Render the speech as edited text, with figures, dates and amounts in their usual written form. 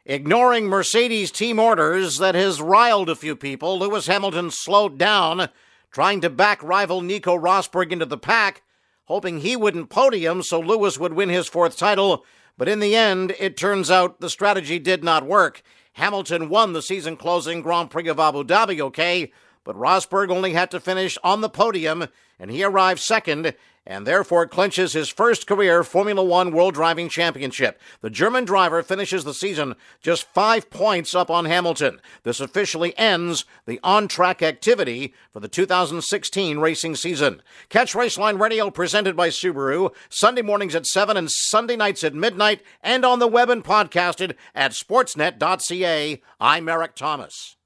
Ignoring Mercedes team orders that has riled a few people, Lewis Hamilton slowed down, trying to back rival Nico Rosberg into the pack, hoping he wouldn't podium so Lewis would win his fourth title. But in the end, it turns out the strategy did not work. Hamilton won the season-closing Grand Prix of Abu Dhabi, okay? But Rosberg only had to finish on the podium, and he arrived second, and therefore clinches his first career Formula One World Driving Championship. The German driver finishes the season just 5 points up on Hamilton. This officially ends the on-track activity for the 2016 racing season. Catch Raceline Radio presented by Subaru, Sunday mornings at 7 and Sunday nights at midnight, and on the web and podcasted at sportsnet.ca. I'm Eric Thomas.